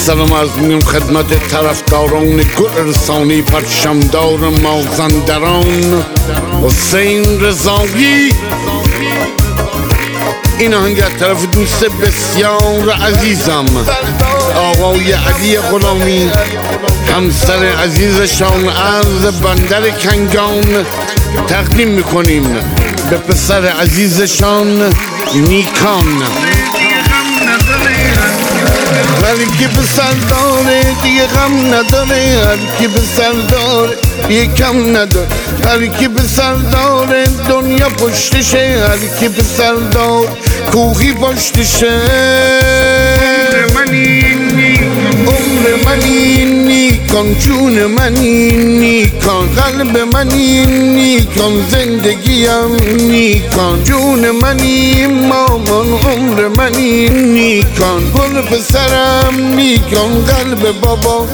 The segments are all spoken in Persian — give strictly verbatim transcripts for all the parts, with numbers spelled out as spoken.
سلام عرض می‌کنم خدمت طرفداران گل رسانی پرچمدار مازندران. حسین رضایی این آهنگ از طرف دوست بسیار عزیزم آقای علی غلامی، همسر عزیزشان از بندر کنگان تقدیم میکنیم به پسر عزیزشان نیکان. هر کی پسر داره دیگه غم نداره، هر کی پسر داره دیگه کم نداره، هر کی پسر داره دنیا پشتشه، هر کی پسر داره کوهی پشتشه. عمر منی نیکان، جون منی نیکان، قلب منی نیکان، زندگیم نیکان، جون منی مامان، عمر منی نیکان، گل پسرم نیکان، قلب بابا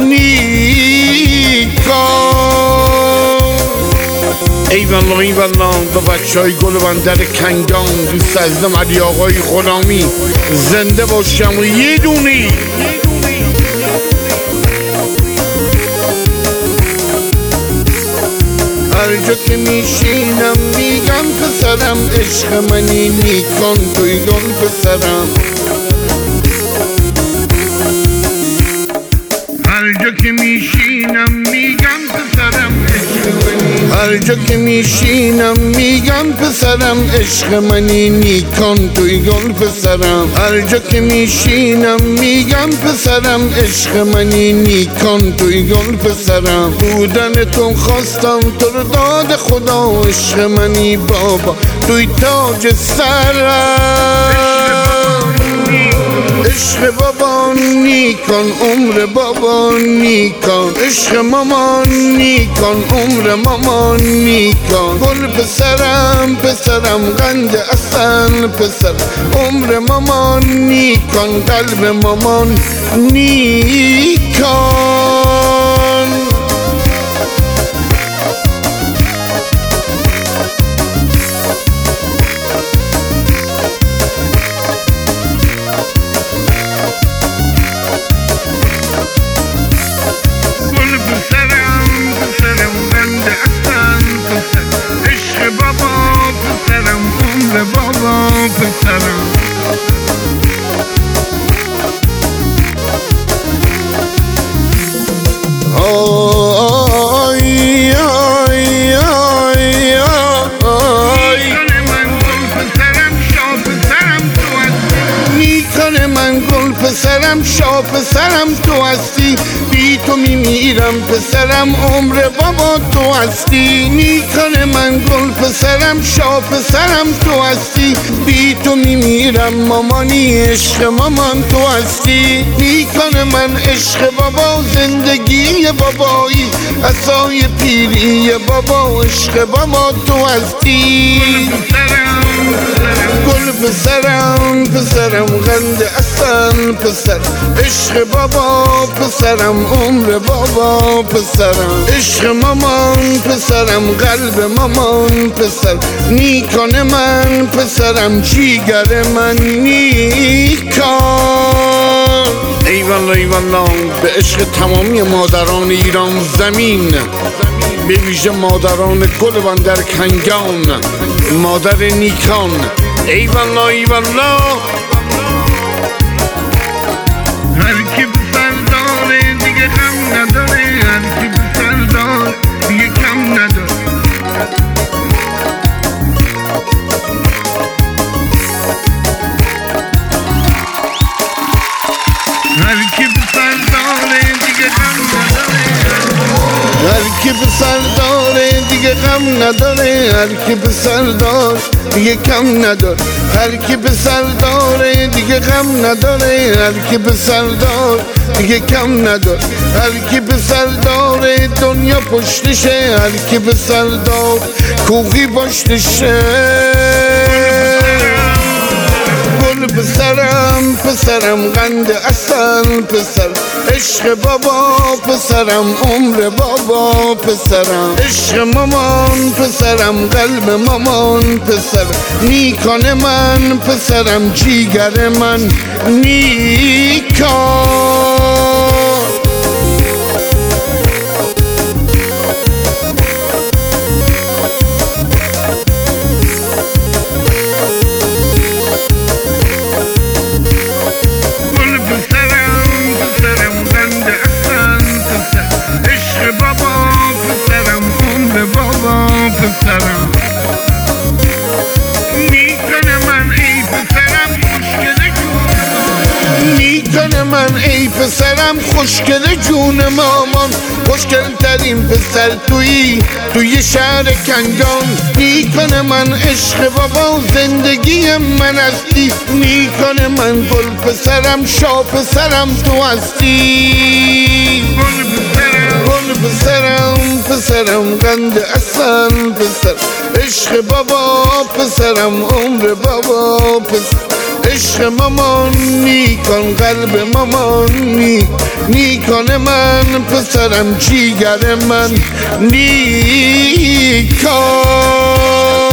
نیکان. ای والله ای والله با بچه های گل بندر کنگان، دوست عزیزم علی آقای غلامی زنده باشم و یه دونی. هر جا که میشینم میگم پسرم عشق منی نیکان، توی گل پسرم. هر جا که میشینم میگم پسرم عشق منی، هر جا که میشینم میگم پسرم عشق منی نیکان، توی گل پسرم. هر جا که میشینم میگم پسرم عشق منی نیکان، توی گل پسرم. بودن تو خواستم تو رو داد خدا، عشق منی بابا توی تاج سرم. عشق بابا نیکان، عمر بابا نیکان، عشق مامان نیکان، عمر مامان نیکان، گل پسرم پسرم قند اصل پسر، عمر مامان نیکان، قلب مامان نیکان. بابا پسرم آی آی آی آی من گل پسرم شا پسرم تو هستی، نیکان من گل پسرم شا پسرم تو هستی، بی تو میمیرم پسرم عمر بابا تو هستی. نیکان من گل پسرم شا پسرم تو هستی، بی تو میمیرم مامانی عشق مامان تو هستی. نیکان من عشق بابا زندگی بابایی، عصای پیری بابا عشق بابا تو هستی. گل پسرم پسرم قند اصل پسر، عشق بابا پسرم عمر بابا پسرم، عشق مامان پسرم قلب مامان پسر، نیکان من پسرم جیگر من نیکان. ای والله ای والله به عشق تمامی مادران ایران زمین، به ویژه مادران گل بندر کنگان، مادر نیکان. ای والله ای والله هر کی پسر داره دیگه غم نداره، هر کی پسر داره دیگه کم نداره. هر کی پسر داره دیگه غم نداره، هر کی پسر داره دیگه غم نداره، هر کی پسر داره دیگه کم نداره، هر کی پسر داره دیگه غم نداره، هر کی پسر داره دیگه کم نداره، هر کی پسر داره دنیا پشتشه، هر کی پسر داره کوهی پشتشه. گل پسرم پسرم قند اصل پسر، عشق بابا پسرم عمر بابا پسرم، عشق مامان پسرم قلب مامان پسر، نیکان من پسرم جیگر من نیکان. من ای پسرم خوشگل جون مامان، خوشگل ترین پسر تویی توی شهر کنگان. نیکان من عشق بابا زندگی من هستی، نیکان من گل پسرم شا پسرم تو هستی. گل پسرم پسرم قند اصل پسر، عشق بابا پسرم عمر بابا پسر، عشق مامان نیکان قلب مامان نی، نیکان من پسرم جیگر من نیکان.